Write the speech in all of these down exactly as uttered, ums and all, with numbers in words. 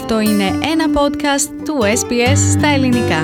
Αυτό είναι ένα podcast του ες μπι ες στα ελληνικά.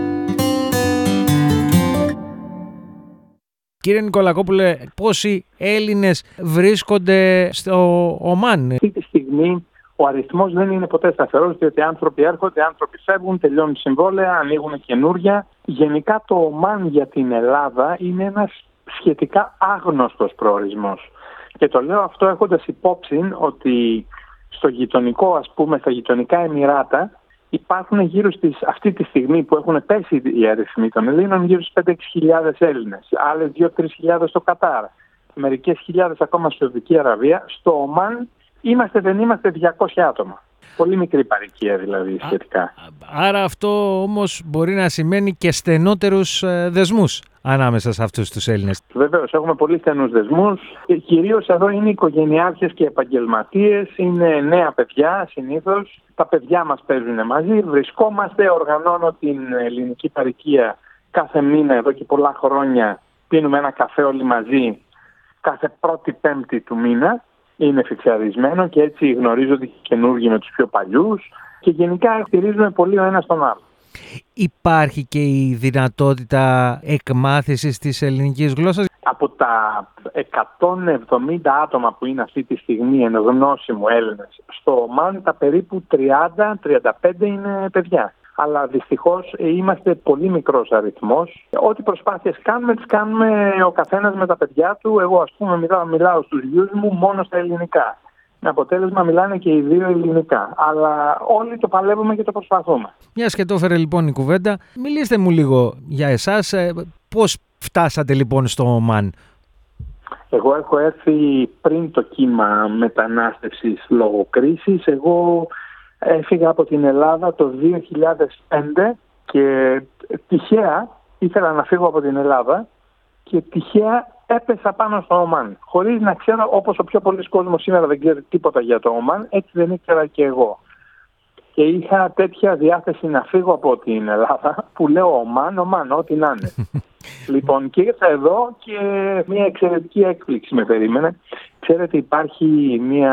Κύριε Νικολακόπουλε, πόσοι Έλληνες βρίσκονται στο Ομάν? Αυτή τη στιγμή ο αριθμός δεν είναι ποτέ σταθερός, διότι άνθρωποι έρχονται, άνθρωποι φεύγουν, τελειώνουν συμβόλαια, ανοίγουν καινούργια. Γενικά το Ομάν για την Ελλάδα είναι ένας σχετικά άγνωστος προορισμός. Και το λέω αυτό έχοντας υπόψη ότι στο γειτονικό, ας πούμε, στα γειτονικά Εμιράτα υπάρχουν γύρω στις, αυτή τη στιγμή που έχουν πέσει οι αριθμοί των Ελλήνων, γύρω στις πέντε έξι χιλιάδες Έλληνες, άλλες δύο τρεις χιλιάδες στο Κατάρ, μερικές χιλιάδες ακόμα στη Σαουδική Αραβία. Στο Ομάν είμαστε, δεν είμαστε διακόσια άτομα. Πολύ μικρή παροικία δηλαδή σχετικά. Άρα αυτό όμως μπορεί να σημαίνει και στενότερους δεσμούς ανάμεσα σε αυτούς τους Έλληνες. Βεβαίως, έχουμε πολύ στενούς δεσμούς. Κυρίως εδώ είναι οικογενειάρχες και επαγγελματίες, είναι νέα παιδιά συνήθως. Τα παιδιά μας παίζουν μαζί, βρισκόμαστε, οργανώνω την ελληνική παροικία κάθε μήνα εδώ και πολλά χρόνια. Πίνουμε ένα καφέ όλοι μαζί κάθε πρώτη πέμπτη του μήνα. Είναι φιξαρισμένο και έτσι γνωρίζονται και καινούργοι με τους πιο παλιούς και γενικά στηρίζουμε πολύ ο ένας τον άλλο. Υπάρχει και η δυνατότητα εκμάθησης της ελληνικής γλώσσας? Από τα εκατόν εβδομήντα άτομα που είναι αυτή τη στιγμή εν γνώση μου Έλληνες στο Ομάν, τα περίπου τριάντα με τριάντα πέντε είναι παιδιά. Αλλά δυστυχώς είμαστε πολύ μικρός αριθμός. Ό,τι προσπάθειες κάνουμε, τις κάνουμε ο καθένας με τα παιδιά του. Εγώ, ας πούμε, μιλάω, μιλάω στους γιους μου μόνο στα ελληνικά. Με αποτέλεσμα μιλάνε και οι δύο ελληνικά. Αλλά όλοι το παλεύουμε και το προσπαθούμε. Μιας και το έφερε λοιπόν η κουβέντα, μιλήστε μου λίγο για εσάς. Πώς φτάσατε λοιπόν στο Ομάν? Εγώ έχω έρθει πριν το κύμα μετανάστευσης λόγω κρίσης. Εγώ έφυγα από την Ελλάδα το δύο χιλιάδες πέντε και τυχαία ήθελα να φύγω από την Ελλάδα και τυχαία έπεσα πάνω στο Ομάν. Χωρίς να ξέρω, όπως ο πιο πολλής κόσμος σήμερα δεν ξέρει τίποτα για το Ομάν, έτσι δεν ήξερα και εγώ. Και είχα τέτοια διάθεση να φύγω από την Ελλάδα που λέω Ομάν, Ομάν, ό,τι να είναι. Λοιπόν, και ήρθα εδώ και μια εξαιρετική έκπληξη με περίμενε. Ξέρετε, υπάρχει μια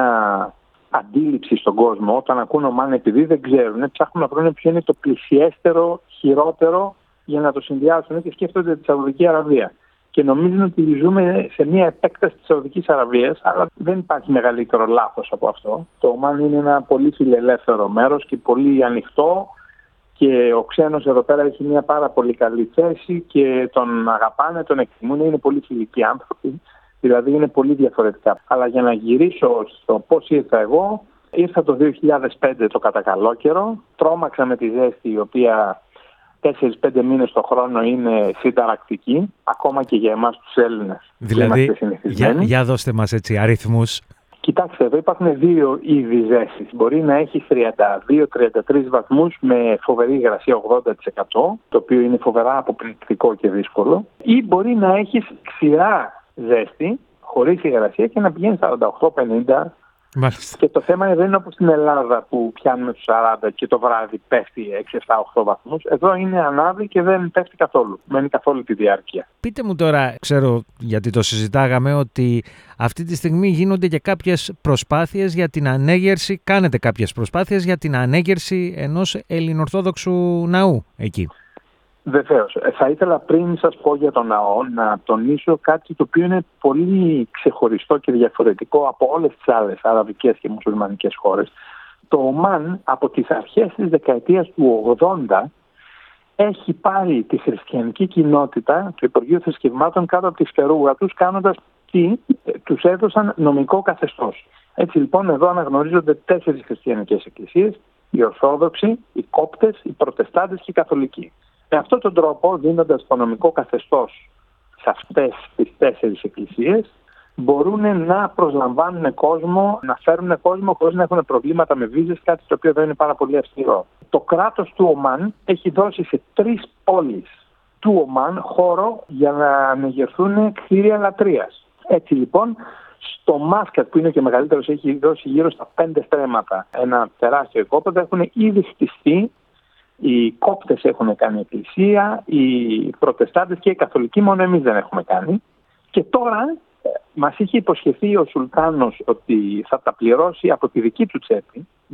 αντίληψη στον κόσμο όταν ακούν Ομάν, επειδή δεν ξέρουν, ψάχνουν να βρουν ποιο είναι το πλησιέστερο, χειρότερο για να το συνδυάσουν και σκέφτονται τη Σαουδική Αραβία. Και νομίζουν ότι ζούμε σε μια επέκταση της Σαουδικής Αραβίας, αλλά δεν υπάρχει μεγαλύτερο λάθος από αυτό. Το Ομάν είναι ένα πολύ φιλελεύθερο μέρος και πολύ ανοιχτό και ο ξένος εδώ πέρα έχει μια πάρα πολύ καλή θέση και τον αγαπάνε, τον εκτιμούν, είναι πολύ φιλικοί άνθρωποι. Δηλαδή είναι πολύ διαφορετικά. Αλλά για να γυρίσω στο πώς ήρθα εγώ, ήρθα το δύο χιλιάδες πέντε το κατά καλό καιρό, τρόμαξα με τη ζέστη η οποία τέσσερις πέντε μήνες το χρόνο είναι συνταρακτική, ακόμα και για εμάς τους Έλληνες. Δηλαδή, για, για δώστε μας έτσι αριθμούς. Κοιτάξτε, εδώ υπάρχουν δύο είδη ζέστης. Μπορεί να έχει τριάντα δύο με τριάντα τρεις βαθμούς με φοβερή υγρασία ογδόντα τοις εκατό, το οποίο είναι φοβερά αποπληκτικό και δύσκολο, ή μπορεί να έχει ξηρά ζέστη, χωρίς υγρασία και να πηγαίνει σαράντα οκτώ πενήντα. Μάλιστα. Και το θέμα δεν είναι όπως στην Ελλάδα που πιάνουμε τους σαράντα και το βράδυ πέφτει έξι επτά οκτώ βαθμούς. Εδώ είναι ανάβει και δεν πέφτει καθόλου. Μένει καθόλου τη διάρκεια. Πείτε μου τώρα, ξέρω γιατί το συζητάγαμε, ότι αυτή τη στιγμή γίνονται και κάποιες προσπάθειες για την ανέγερση, κάνετε κάποιες προσπάθειες για την ανέγερση ενός ελληνορθόδοξου ναού εκεί. Βεβαίως. Θα ήθελα πριν σας πω για τον ναό να τονίσω κάτι το οποίο είναι πολύ ξεχωριστό και διαφορετικό από όλες τις άλλες αραβικές και μουσουλμανικές χώρες. Το Ομάν από τις αρχές της δεκαετίας του ογδόντα έχει πάρει τη χριστιανική κοινότητα του Υπουργείου Θρησκευμάτων κάτω από τη σφαιρούγα τους, κάνοντας τι, τους έδωσαν νομικό καθεστώς. Έτσι λοιπόν εδώ αναγνωρίζονται τέσσερις χριστιανικές εκκλησίες, οι Ορθόδοξοι, οι Κόπτες, οι Προτεστάντες και οι Καθολικοί. Με αυτόν τον τρόπο, δίνοντας το νομικό καθεστώς σε αυτές τις τέσσερις εκκλησίες, μπορούν να προσλαμβάνουν κόσμο, να φέρουν κόσμο χωρίς να έχουν προβλήματα με βίζες, κάτι το οποίο δεν είναι πάρα πολύ αυστηρό. Το κράτος του Ομάν έχει δώσει σε τρεις πόλεις του Ομάν χώρο για να ανεγερθούν κτίρια λατρείας. Έτσι λοιπόν, στο Μάσκατ, που είναι και μεγαλύτερος, έχει δώσει γύρω στα πέντε στρέμματα ένα τεράστιο οικόπεδο, έχουν ήδη χτιστεί. Οι Κόπτες έχουν κάνει εκκλησία, οι Προτεστάντες και οι Καθολικοί, μόνο εμείς δεν έχουμε κάνει. Και τώρα μας είχε υποσχεθεί ο Σουλτάνος ότι θα τα πληρώσει από τη δική του τσέπη,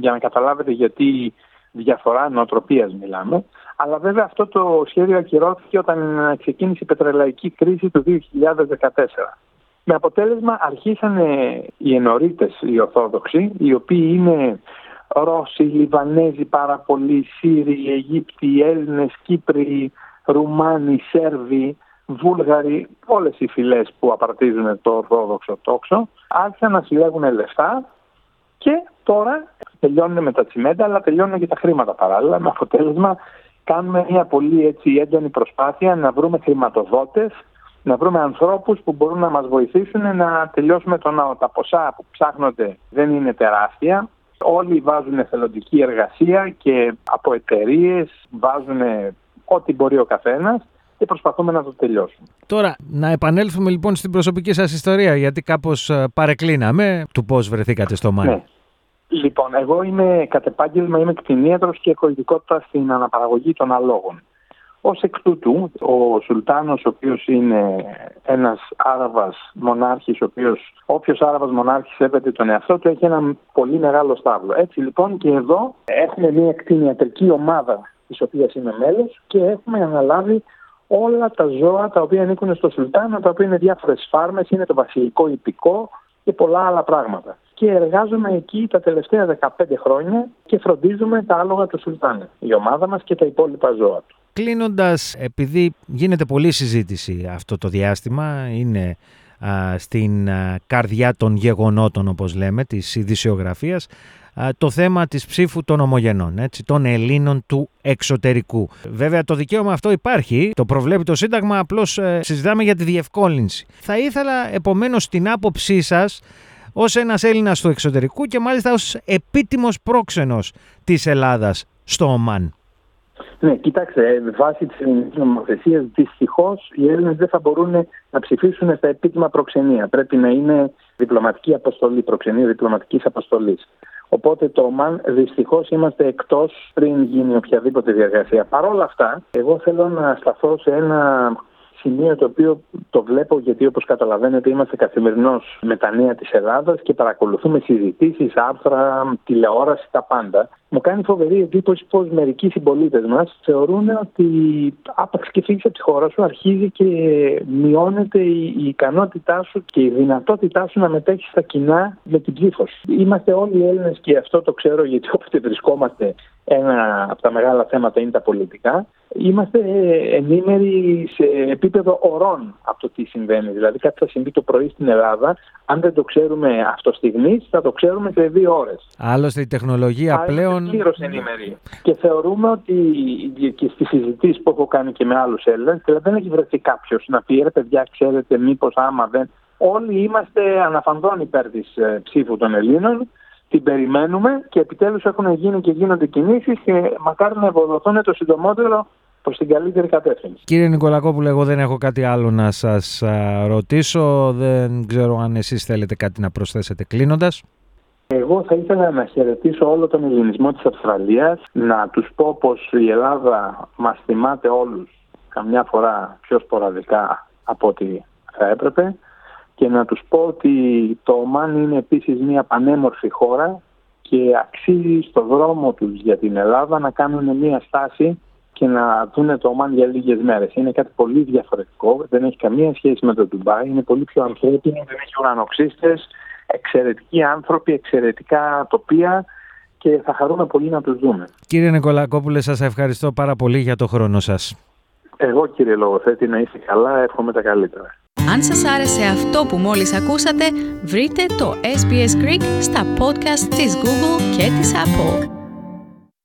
για να καταλάβετε γιατί διαφορά νοοτροπίας μιλάμε. Αλλά βέβαια αυτό το σχέδιο ακυρώθηκε όταν ξεκίνησε η πετρελαϊκή κρίση του δύο χιλιάδες δεκατέσσερα. Με αποτέλεσμα αρχίσανε οι ενορίτες, οι Ορθόδοξοι, οι οποίοι είναι Ρώσοι, Λιβανέζοι πάρα πολλοί, Σύριοι, Αιγύπτιοι, Έλληνες, Κύπροι, Ρουμάνοι, Σέρβοι, Βούλγαροι, όλες οι φυλές που απαρτίζουν το Ορθόδοξο τόξο, άρχισαν να συλλέγουν λεφτά και τώρα τελειώνουν με τα τσιμέντα, αλλά τελειώνουν και τα χρήματα παράλληλα. Με αποτέλεσμα κάνουμε μια πολύ έτσι έντονη προσπάθεια να βρούμε χρηματοδότες, να βρούμε ανθρώπους που μπορούν να μας βοηθήσουν να τελειώσουμε το ναό. Τα ποσά που ψάχνονται δεν είναι τεράστια. Όλοι βάζουν εθελοντική εργασία και από εταιρείες βάζουν ό,τι μπορεί ο καθένας και προσπαθούμε να το τελειώσουμε. Τώρα, να επανέλθουμε λοιπόν στην προσωπική σας ιστορία, γιατί κάπως παρεκκλίναμε του πώς βρεθήκατε στο Μάν. Ναι. Λοιπόν, εγώ είμαι κατ' επάγγελμα, είμαι κτηνίατρος και έχω ειδικότητα στην αναπαραγωγή των αλόγων. Ως εκ τούτου, ο Σουλτάνος, ο οποίος είναι ένας Άραβας μονάρχης, ο οποίος, όποιος Άραβας μονάρχης σέβεται τον εαυτό του, έχει ένα πολύ μεγάλο στάβλο. Έτσι λοιπόν και εδώ έχουμε μια κτηνιατρική ομάδα της οποίας είμαι μέλος και έχουμε αναλάβει όλα τα ζώα τα οποία ανήκουν στο Σουλτάνο, τα οποία είναι διάφορες φάρμες, είναι το βασιλικό ιππικό και πολλά άλλα πράγματα. Και εργάζομαι εκεί τα τελευταία δεκαπέντε χρόνια και φροντίζουμε τα άλογα του Σουλτάνου, η ομάδα μας και τα υπόλοιπα ζώα του. Κλείνοντας, επειδή γίνεται πολλή συζήτηση αυτό το διάστημα, είναι α, στην α, καρδιά των γεγονότων, όπως λέμε, της ειδησιογραφίας, α, το θέμα της ψήφου των ομογενών, έτσι, των Ελλήνων του εξωτερικού. Βέβαια το δικαίωμα αυτό υπάρχει, το προβλέπει το Σύνταγμα, απλώς ε, συζητάμε για τη διευκόλυνση. Θα ήθελα επομένως την άποψή σας ως ένας Έλληνας του εξωτερικού και μάλιστα ως επίτιμος πρόξενος της Ελλάδας στο Ομάν. Ναι, κοιτάξτε, βάσει της ελληνικής νομοθεσίας, δυστυχώς οι Έλληνες δεν θα μπορούν να ψηφίσουν στα επίτιμα προξενία. Πρέπει να είναι διπλωματική αποστολή, προξενία διπλωματικής αποστολής. Οπότε το ΟΜΑΝ δυστυχώς είμαστε εκτός πριν γίνει οποιαδήποτε διαδικασία. Παρ' όλα αυτά, εγώ θέλω να σταθώ σε ένα σημείο το οποίο το βλέπω, γιατί όπως καταλαβαίνετε είμαστε καθημερινώς με τα νέα της Ελλάδας και παρακολουθούμε συζητήσεις, άρθρα, τηλεόραση, τα πάντα. Μου κάνει φοβερή εντύπωση πως μερικοί συμπολίτες μας θεωρούν ότι άπαξ και φύγεις από τη χώρα σου αρχίζει και μειώνεται η, η ικανότητά σου και η δυνατότητά σου να μετέχεις στα κοινά με την ψήφο σου. Είμαστε όλοι οι Έλληνες και αυτό το ξέρω γιατί όποτε βρισκόμαστε ένα από τα μεγάλα θέματα είναι τα πολιτικά. Είμαστε ενήμεροι σε επίπεδο ωρών από το τι συμβαίνει. Δηλαδή κάτι θα συμβεί το πρωί στην Ελλάδα, αν δεν το ξέρουμε αυτοστιγμής θα το ξέρουμε σε δύο ώρες. Άλλωστε η τεχνολογία Άρα, πλέον... πλήρως ενήμεροι. Και θεωρούμε ότι και στις συζητήσεις που έχω κάνει και με άλλους Έλληνες, δηλαδή δεν έχει βρεθεί κάποιος να πει ρε παιδιά, ξέρετε μήπως άμα δεν... Όλοι είμαστε αναφανδόν υπέρ της ε, ψήφου των Ελλήνων. Την περιμένουμε και επιτέλους έχουν γίνει και γίνονται κινήσεις και μακάρι να ευοδοθούν το συντομότερο προς την καλύτερη κατεύθυνση. Κύριε Νικολακόπουλε, εγώ δεν έχω κάτι άλλο να σας α, ρωτήσω. Δεν ξέρω αν εσείς θέλετε κάτι να προσθέσετε κλείνοντας. Εγώ θα ήθελα να χαιρετήσω όλο τον ελληνισμό της Αυστραλίας, να τους πω πως η Ελλάδα μας θυμάται όλους καμιά φορά πιο σποραδικά από ό,τι θα έπρεπε και να τους πω ότι το Ομάν είναι επίσης μια πανέμορφη χώρα και αξίζει στο δρόμο τους για την Ελλάδα να κάνουν μια στάση και να δουν το Ομάν για λίγες μέρες. Είναι κάτι πολύ διαφορετικό, δεν έχει καμία σχέση με το Ντουμπάι, είναι πολύ πιο ανθρώπινο, δεν έχει ουρανοξύστες, εξαιρετικοί άνθρωποι, εξαιρετικά τοπία και θα χαρούμε πολύ να τους δούμε. Κύριε Νικολακόπουλε, σας ευχαριστώ πάρα πολύ για το χρόνο σας. Εγώ κύριε Λογοθέτη, να είστε καλά, εύχομαι τα καλύτερα. Αν σας άρεσε αυτό που μόλις ακούσατε, βρείτε το ες μπι ες Greek στα podcast της Google και της Apple.